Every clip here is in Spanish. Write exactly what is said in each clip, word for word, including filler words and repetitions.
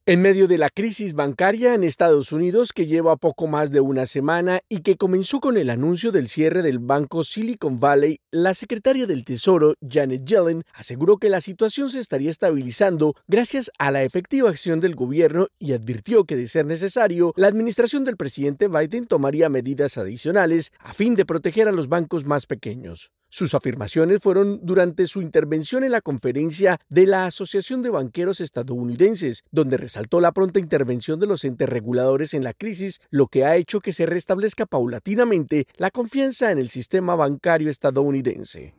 En medio de la crisis bancaria en Estados Unidos, que lleva poco más de una semana y que comenzó con el anuncio del cierre del banco Silicon Valley, la secretaria del Tesoro, Janet Yellen, aseguró que la situación se estaría estabilizando gracias a la efectiva acción del gobierno y advirtió que, de ser necesario, la administración del presidente Biden tomaría medidas adicionales a fin de proteger a los bancos más pequeños. Sus afirmaciones fueron durante su intervención en la conferencia de la Asociación de Banqueros Estadounidenses, donde resaltó la pronta intervención de los entes reguladores en la crisis, lo que ha hecho que se restablezca paulatinamente la confianza en el sistema bancario estadounidense.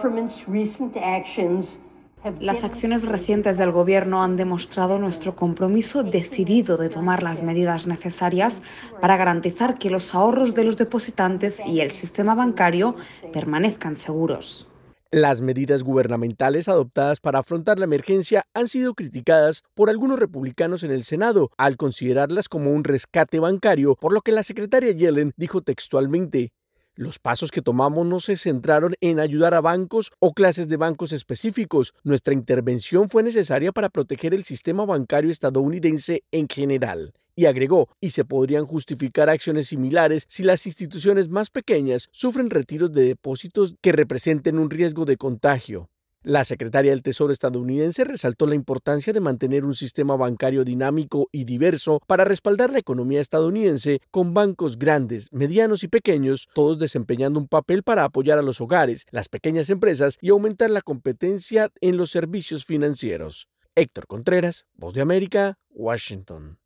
Las acciones recientes del Gobierno han demostrado nuestro compromiso decidido de tomar las medidas necesarias para garantizar que los ahorros de los depositantes y el sistema bancario permanezcan seguros. Las medidas gubernamentales adoptadas para afrontar la emergencia han sido criticadas por algunos republicanos en el Senado, al considerarlas como un rescate bancario, por lo que la secretaria Yellen dijo textualmente: "Los pasos que tomamos no se centraron en ayudar a bancos o clases de bancos específicos. Nuestra intervención fue necesaria para proteger el sistema bancario estadounidense en general". Y agregó, y se podrían justificar acciones similares si las instituciones más pequeñas sufren retiros de depósitos que representen un riesgo de contagio. La secretaria del Tesoro estadounidense resaltó la importancia de mantener un sistema bancario dinámico y diverso para respaldar la economía estadounidense, con bancos grandes, medianos y pequeños, todos desempeñando un papel para apoyar a los hogares, las pequeñas empresas y aumentar la competencia en los servicios financieros. Héctor Contreras, Voz de América, Washington.